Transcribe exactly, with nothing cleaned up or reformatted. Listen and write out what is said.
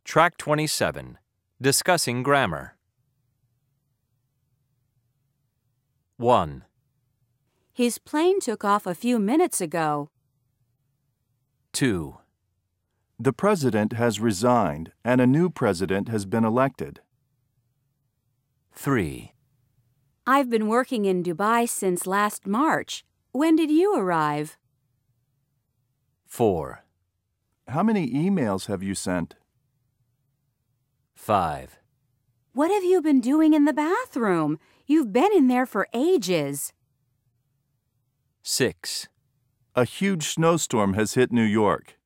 Track twenty-seven. Discussing grammar. one. His plane took off a few minutes ago. two. The president has resigned and a new president has been elected. three. I've been working in Dubai since last March. When did you arrive? four. How many emails have you sent? five. What have you been doing in the bathroom? You've been in there for ages. six. A huge snowstorm has hit New York.